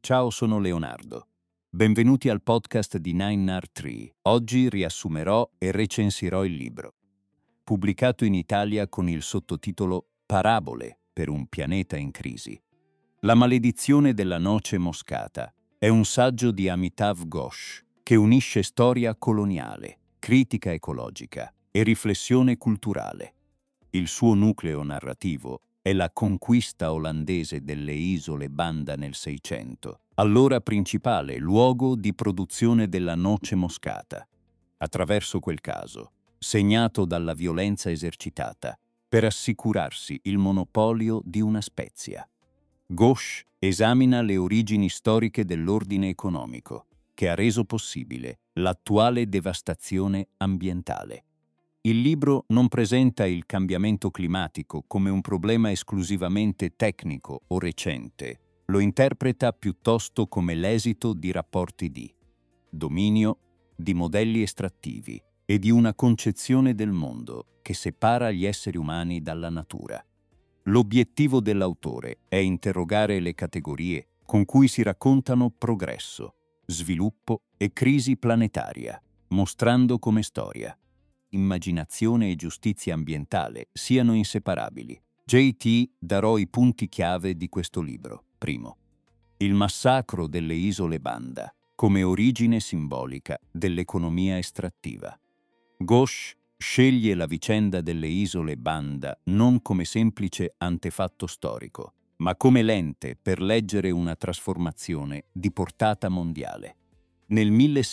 Ciao, sono Leonardo. Benvenuti al podcast di 9R3. Oggi riassumerò e recensirò il libro, pubblicato in Italia con il sottotitolo Parabole per un pianeta in crisi. La maledizione della noce moscata è un saggio di Amitav Ghosh che unisce storia coloniale, critica ecologica e riflessione culturale. Il suo nucleo narrativo è la conquista olandese delle isole Banda nel Seicento, allora principale luogo di produzione della noce moscata. Attraverso quel caso, segnato dalla violenza esercitata per assicurarsi il monopolio di una spezia. Ghosh esamina le origini storiche dell'ordine economico che ha reso possibile l'attuale devastazione ambientale. Il libro non presenta il cambiamento climatico come un problema esclusivamente tecnico o recente, lo interpreta piuttosto come l'esito di rapporti di dominio, di modelli estrattivi e di una concezione del mondo che separa gli esseri umani dalla natura. L'obiettivo dell'autore è interrogare le categorie con cui si raccontano progresso, sviluppo e crisi planetaria, mostrando come storia, immaginazione e giustizia ambientale siano inseparabili. JT darò i punti chiave di questo libro. Primo, il massacro delle isole Banda come origine simbolica dell'economia estrattiva. Ghosh sceglie la vicenda delle isole Banda non come semplice antefatto storico, ma come lente per leggere una trasformazione di portata mondiale. Nel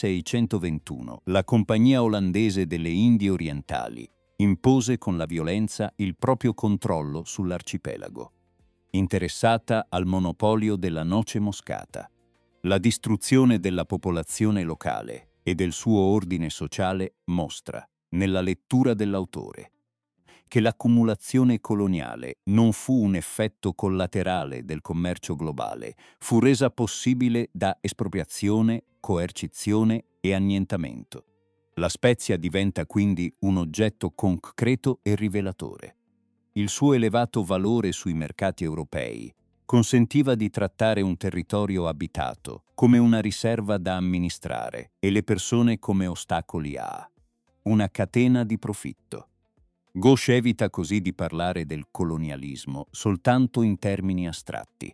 1621 la Compagnia olandese delle Indie Orientali impose con la violenza il proprio controllo sull'arcipelago, interessata al monopolio della noce moscata. La distruzione della popolazione locale e del suo ordine sociale mostra, nella lettura dell'autore, che l'accumulazione coloniale non fu un effetto collaterale del commercio globale, fu resa possibile da espropriazione, coercizione e annientamento. La spezia diventa quindi un oggetto concreto e rivelatore. Il suo elevato valore sui mercati europei consentiva di trattare un territorio abitato come una riserva da amministrare e le persone come ostacoli a una catena di profitto. Ghosh evita così di parlare del colonialismo soltanto in termini astratti.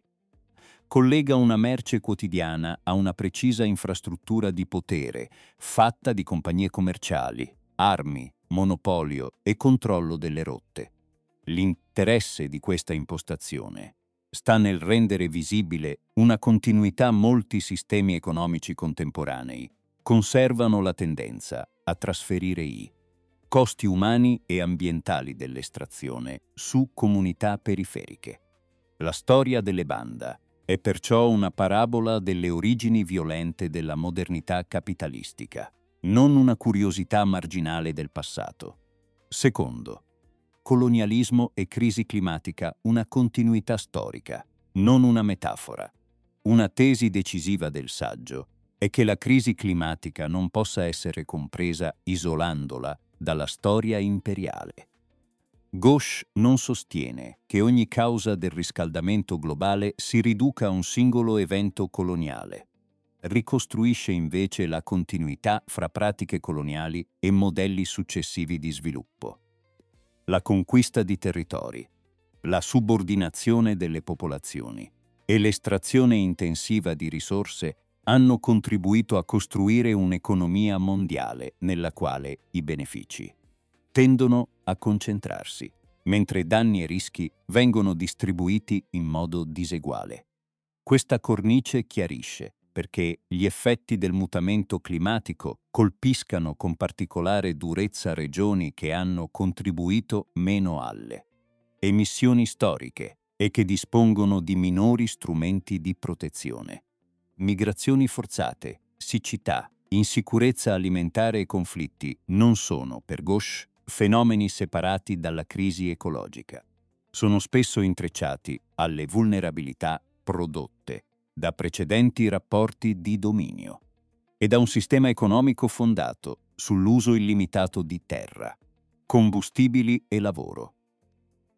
Collega una merce quotidiana a una precisa infrastruttura di potere, fatta di compagnie commerciali, armi, monopolio e controllo delle rotte. L'interesse di questa impostazione sta nel rendere visibile una continuità. Molti sistemi economici contemporanei conservano la tendenza a trasferire i costi umani e ambientali dell'estrazione su comunità periferiche. La storia delle Banda è perciò una parabola delle origini violente della modernità capitalistica, non una curiosità marginale del passato. Secondo, colonialismo e crisi climatica, una continuità storica, non una metafora. Una tesi decisiva del saggio è che la crisi climatica non possa essere compresa isolandola dalla storia imperiale. Ghosh non sostiene che ogni causa del riscaldamento globale si riduca a un singolo evento coloniale. Ricostruisce invece la continuità fra pratiche coloniali e modelli successivi di sviluppo. La conquista di territori, la subordinazione delle popolazioni e l'estrazione intensiva di risorse hanno contribuito a costruire un'economia mondiale nella quale i benefici tendono a concentrarsi, mentre danni e rischi vengono distribuiti in modo diseguale. Questa cornice chiarisce perché gli effetti del mutamento climatico colpiscano con particolare durezza regioni che hanno contribuito meno alle emissioni storiche e che dispongono di minori strumenti di protezione. Migrazioni forzate, siccità, insicurezza alimentare e conflitti non sono, per Ghosh, fenomeni separati dalla crisi ecologica. Sono spesso intrecciati alle vulnerabilità prodotte da precedenti rapporti di dominio e da un sistema economico fondato sull'uso illimitato di terra, combustibili e lavoro.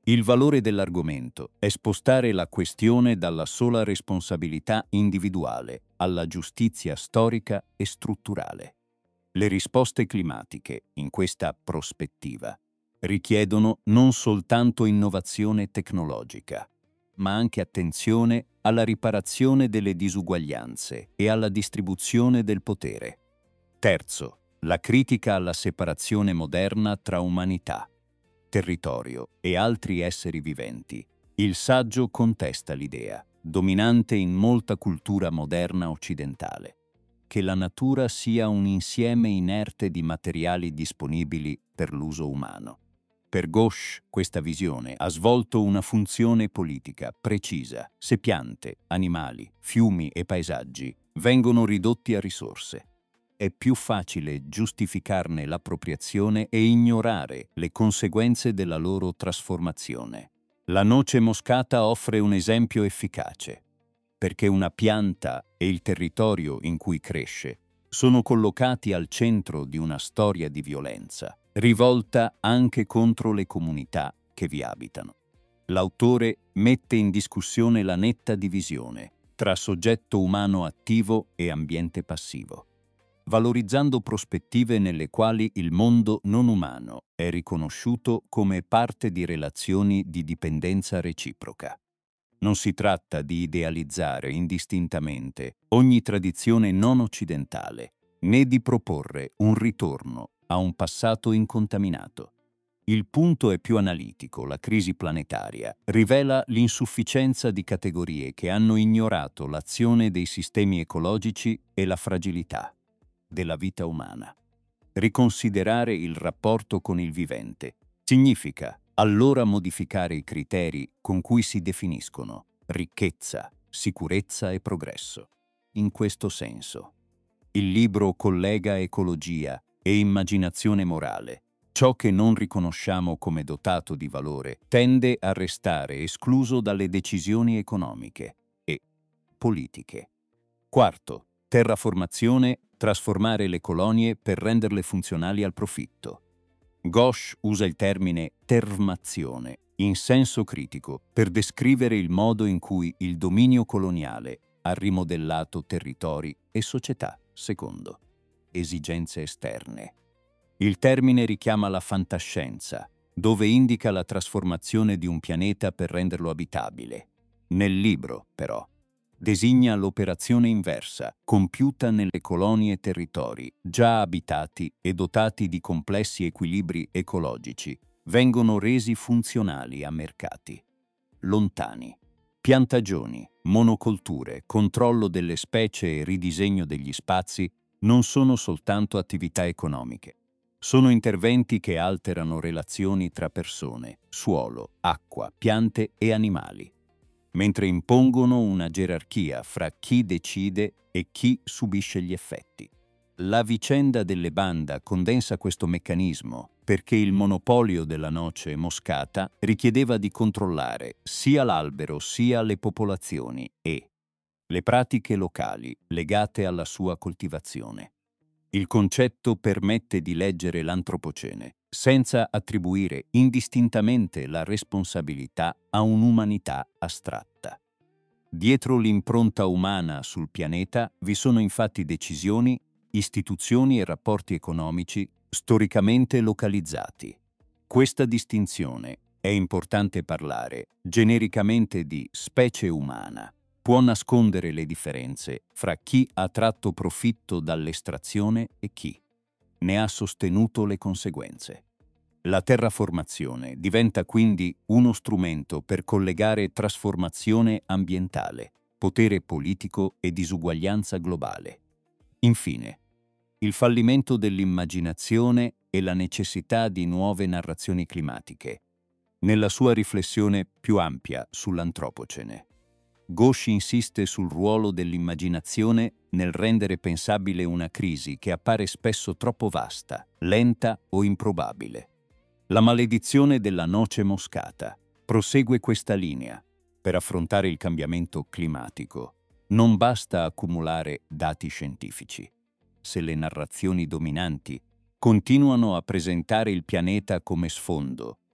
Il valore dell'argomento è spostare la questione dalla sola responsabilità individuale alla giustizia storica e strutturale. Le risposte climatiche, in questa prospettiva, richiedono non soltanto innovazione tecnologica, ma anche attenzione alla riparazione delle disuguaglianze e alla distribuzione del potere. Terzo, la critica alla separazione moderna tra umanità, territorio e altri esseri viventi. Il saggio contesta l'idea, dominante in molta cultura moderna occidentale, che la natura sia un insieme inerte di materiali disponibili per l'uso umano. Per Ghosh, questa visione ha svolto una funzione politica precisa se piante, animali, fiumi e paesaggi vengono ridotti a risorse. È più facile giustificarne l'appropriazione e ignorare le conseguenze della loro trasformazione. La noce moscata offre un esempio efficace, perché una pianta e il territorio in cui cresce sono collocati al centro di una storia di violenza, rivolta anche contro le comunità che vi abitano. L'autore mette in discussione la netta divisione tra soggetto umano attivo e ambiente passivo, valorizzando prospettive nelle quali il mondo non umano è riconosciuto come parte di relazioni di dipendenza reciproca. Non si tratta di idealizzare indistintamente ogni tradizione non occidentale, né di proporre un ritorno a un passato incontaminato. Il punto è più analitico. La crisi planetaria rivela l'insufficienza di categorie che hanno ignorato l'azione dei sistemi ecologici e la fragilità della vita umana. Riconsiderare il rapporto con il vivente significa allora modificare i criteri con cui si definiscono ricchezza, sicurezza e progresso. In questo senso, il libro collega ecologia e immaginazione morale. Ciò che non riconosciamo come dotato di valore tende a restare escluso dalle decisioni economiche e politiche. Quarto, terraformazione, trasformare le colonie per renderle funzionali al profitto. Ghosh usa il termine termazione in senso critico per descrivere il modo in cui il dominio coloniale ha rimodellato territori e società secondo esigenze esterne. Il termine richiama la fantascienza, dove indica la trasformazione di un pianeta per renderlo abitabile. Nel libro, però, designa l'operazione inversa, compiuta nelle colonie e territori già abitati e dotati di complessi equilibri ecologici, vengono resi funzionali a mercati lontani. Piantagioni, monocolture, controllo delle specie e ridisegno degli spazi non sono soltanto attività economiche. Sono interventi che alterano relazioni tra persone, suolo, acqua, piante e animali, mentre impongono una gerarchia fra chi decide e chi subisce gli effetti. La vicenda delle Banda condensa questo meccanismo perché il monopolio della noce moscata richiedeva di controllare sia l'albero sia le popolazioni e le pratiche locali legate alla sua coltivazione. Il concetto permette di leggere l'antropocene senza attribuire indistintamente la responsabilità a un'umanità astratta. Dietro l'impronta umana sul pianeta vi sono infatti decisioni, istituzioni e rapporti economici storicamente localizzati. Questa distinzione è importante parlare genericamente di specie umana. Può nascondere le differenze fra chi ha tratto profitto dall'estrazione e chi ne ha sostenuto le conseguenze. La terraformazione diventa quindi uno strumento per collegare trasformazione ambientale, potere politico e disuguaglianza globale. Infine, il fallimento dell'immaginazione e la necessità di nuove narrazioni climatiche, nella sua riflessione più ampia sull'antropocene. Ghosh insiste sul ruolo dell'immaginazione nel rendere pensabile una crisi che appare spesso troppo vasta, lenta o improbabile. La maledizione della noce moscata prosegue questa linea. Per affrontare il cambiamento climatico non basta accumulare dati scientifici. Se le narrazioni dominanti continuano a presentare il pianeta come sfondo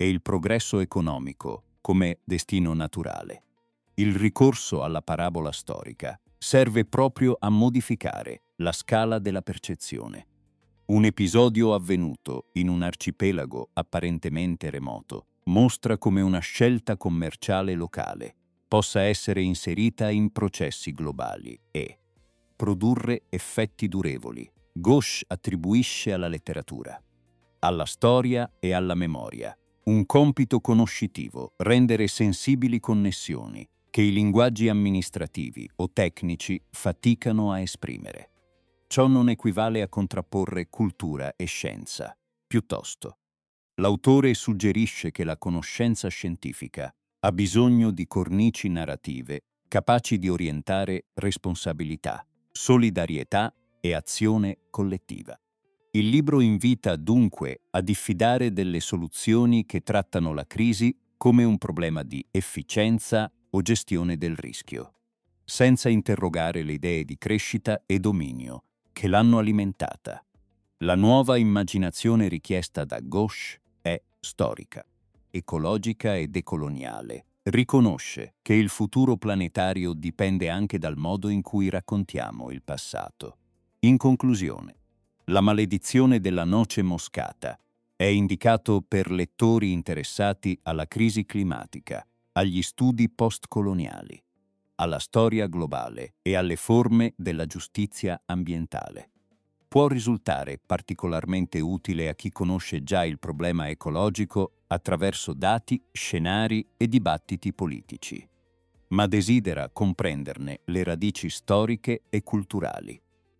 e il progresso economico come destino naturale. Il ricorso alla parabola storica serve proprio a modificare la scala della percezione. Un episodio avvenuto in un arcipelago apparentemente remoto mostra come una scelta commerciale locale possa essere inserita in processi globali e produrre effetti durevoli. Ghosh attribuisce alla letteratura, alla storia e alla memoria un compito conoscitivo: rendere sensibili connessioni che i linguaggi amministrativi o tecnici faticano a esprimere. Ciò non equivale a contrapporre cultura e scienza. Piuttosto, l'autore suggerisce che la conoscenza scientifica ha bisogno di cornici narrative capaci di orientare responsabilità, solidarietà e azione collettiva. Il libro invita dunque a diffidare delle soluzioni che trattano la crisi come un problema di efficienza o gestione del rischio, senza interrogare le idee di crescita e dominio che l'hanno alimentata. La nuova immaginazione richiesta da Ghosh è storica, ecologica e decoloniale. Riconosce che il futuro planetario dipende anche dal modo in cui raccontiamo il passato. In conclusione, La maledizione della noce moscata è indicato per lettori interessati alla crisi climatica, agli studi postcoloniali, alla storia globale e alle forme della giustizia ambientale. Può risultare particolarmente utile a chi conosce già il problema ecologico attraverso dati, scenari e dibattiti politici, ma desidera comprenderne le radici storiche e culturali.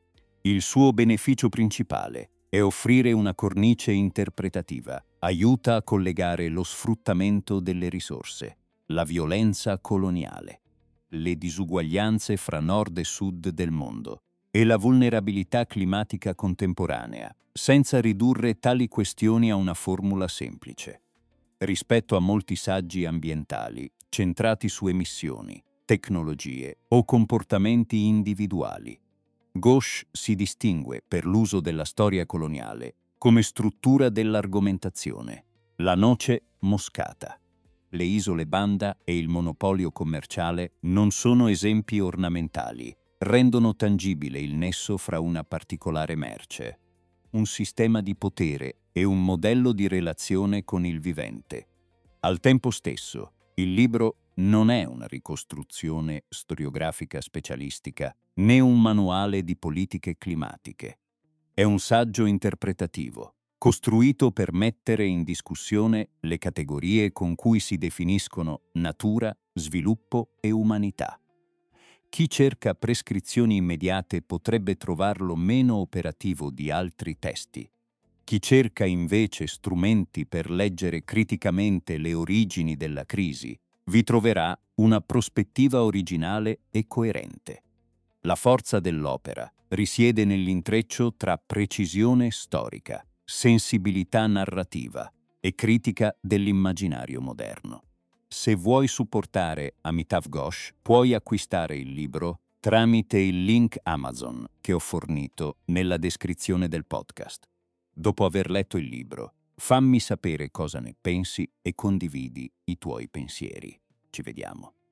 Il suo beneficio principale è offrire una cornice interpretativa, aiuta a collegare lo sfruttamento delle risorse, la violenza coloniale, le disuguaglianze fra nord e sud del mondo e la vulnerabilità climatica contemporanea, senza ridurre tali questioni a una formula semplice. Rispetto a molti saggi ambientali centrati su emissioni, tecnologie o comportamenti individuali, Ghosh si distingue per l'uso della storia coloniale come struttura dell'argomentazione. La noce moscata, le isole Banda e il monopolio commerciale non sono esempi ornamentali, rendono tangibile il nesso fra una particolare merce, un sistema di potere e un modello di relazione con il vivente. Al tempo stesso, il libro non è una ricostruzione storiografica specialistica, né un manuale di politiche climatiche. È un saggio interpretativo, costruito per mettere in discussione le categorie con cui si definiscono natura, sviluppo e umanità. Chi cerca prescrizioni immediate potrebbe trovarlo meno operativo di altri testi. Chi cerca invece strumenti per leggere criticamente le origini della crisi vi troverà una prospettiva originale e coerente. La forza dell'opera risiede nell'intreccio tra precisione storica, sensibilità narrativa e critica dell'immaginario moderno. Se vuoi supportare Amitav Ghosh, puoi acquistare il libro tramite il link Amazon che ho fornito nella descrizione del podcast. Dopo aver letto il libro, fammi sapere cosa ne pensi e condividi i tuoi pensieri. Ci vediamo.